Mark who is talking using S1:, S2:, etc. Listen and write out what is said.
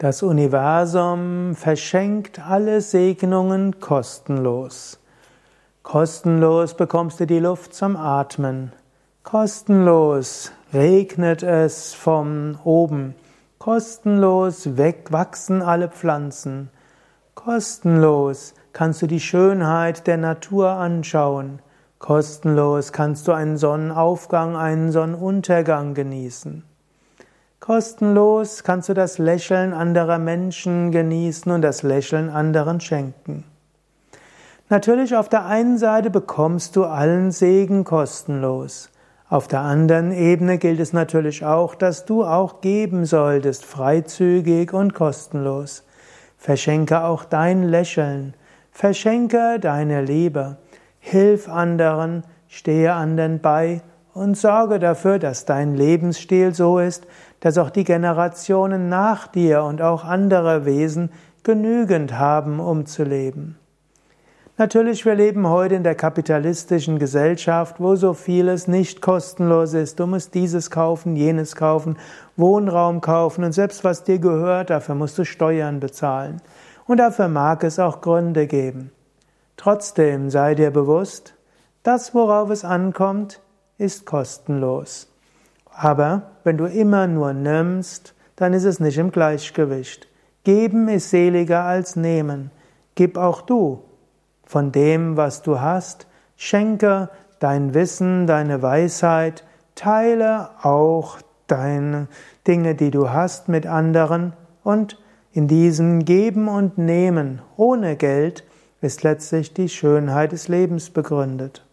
S1: Das Universum verschenkt alle Segnungen kostenlos. Kostenlos bekommst du die Luft zum Atmen. Kostenlos regnet es von oben. Kostenlos wachsen alle Pflanzen. Kostenlos kannst du die Schönheit der Natur anschauen. Kostenlos kannst du einen Sonnenaufgang, einen Sonnenuntergang genießen. Kostenlos kannst du das Lächeln anderer Menschen genießen und das Lächeln anderen schenken. Natürlich, auf der einen Seite bekommst du allen Segen kostenlos. Auf der anderen Ebene gilt es natürlich auch, dass du auch geben solltest, freizügig und kostenlos. Verschenke auch dein Lächeln, verschenke deine Liebe, hilf anderen, stehe anderen bei und sorge dafür, dass dein Lebensstil so ist, dass auch die Generationen nach dir und auch andere Wesen genügend haben, um zu leben. Natürlich, wir leben heute in der kapitalistischen Gesellschaft, wo so vieles nicht kostenlos ist. Du musst dieses kaufen, jenes kaufen, Wohnraum kaufen und selbst was dir gehört, dafür musst du Steuern bezahlen. Und dafür mag es auch Gründe geben. Trotzdem sei dir bewusst, das, worauf es ankommt, ist kostenlos. Aber wenn du immer nur nimmst, dann ist es nicht im Gleichgewicht. Geben ist seliger als nehmen. Gib auch du von dem, was du hast. Schenke dein Wissen, deine Weisheit. Teile auch deine Dinge, die du hast, mit anderen. Und in diesem Geben und Nehmen ohne Geld ist letztlich die Schönheit des Lebens begründet.